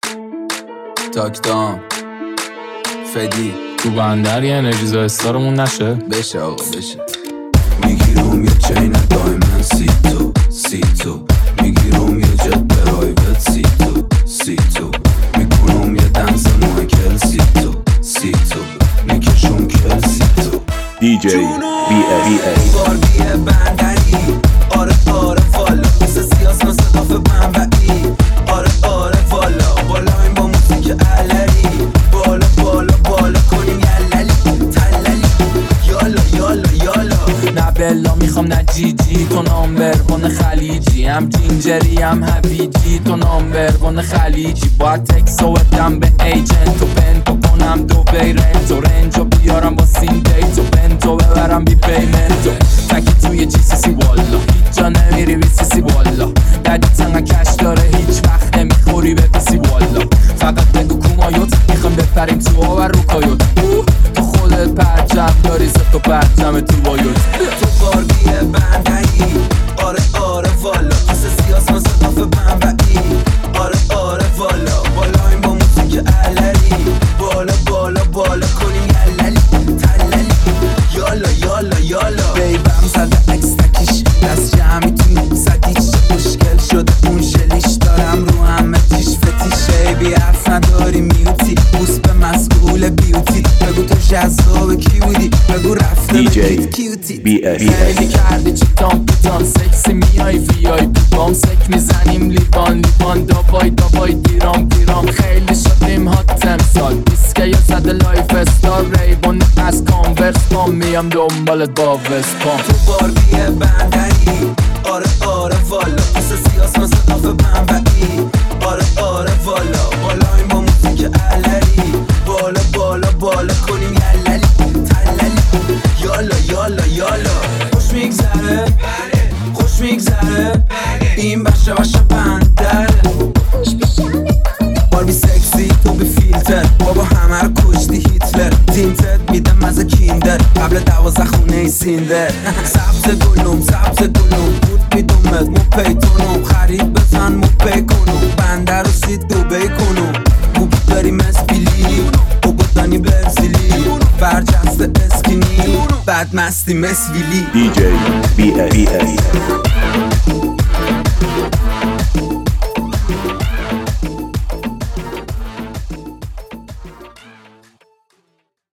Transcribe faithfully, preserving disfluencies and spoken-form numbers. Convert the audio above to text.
تاکتام فدی تو بندر یه انرژی استارمون نشه بشه آقا بشه. میگیرم یه چین دایمن سی تو سی تو میگیرم یه جت پرایوت سی تو سی تو میکنم یه دنس مایکل سی تو سی تو میکشم کل سی تو دی جی بی ای باربیه بندری آره آره والا مثل سیاس مثل دافه بنبعی آره آره والا بالایم با موسیک علری بالا بالا بالا کنیم یللی تللی یالا یالا یالا نه بلا میخوام نه جی جی تو نامبر بون خلیجی هم جینجری هم هویجی تو نامبر بون خلیجی باید تکسو بدم به ایجنت و پنتو کنم دو بیرنتو رنجو بیارم با سین دیتو پنتو ببرم بی پیمنتو تکی توی جی سی سی والا هیچ جا نمیری بی سی سی والا دادی تنگا کش داره هیچ وقت نمیخوری به بیسی والا فقط بگو کومایوت میخوام بپریم تو آور رو کایوت تو خودت پرچم داری ست و پرچم تو بایوت تو باربیه بندری آره آره والا مثل سیاس مثل دافه بنبعی آره آره والا بالایم با موسیک علری بالا بالا بالا کنیم یللی تللی یالا یالا یالا بیبم زده اکس تکیش دست جمعی تو صدیش مشکل شده اون ژلیش دارم رو همه تیش فتیشه بی حرف نداری میوتی بوس به مسئول بیوتی بگو تو جذاب کی بودی بگو رفته دی جی بگید کیوتی بی ای خیلی کردی چیتام پیتام سکسی میای وی آی پی بام سک میزنیم لیوان لیوان دابای دابای دیرام دیرام خیلی شدیم هات امسال بیسکه یا زده لایف استار ریبون از کانورس پام میام دنبالت با وسپام تو باربیه بندری آره آره والا مثل سیاس مثل دافه بنبعی آره آره والا بالایم با موسیک علری بالا بالا بالا کنیم یللی تللی یالا یالا یالا خوش میگذره خوش میگذره این بشه بشه بندره باربی سکسی تو بی فیلتر بابا همه رو کشتی هیتلر تینتت میدم مزه کیندر قبل دوازه خونه ای سیندر سبز گلوم سبز گلوم بود میدومت مو پیتونم خرید بزن مو پی کنم بندر رو سید دوبی کنم بوبی داری مسپیلی بابا دانی برزیلی برجسته اسکینی بعد مستی مسویلی دی جی بی ای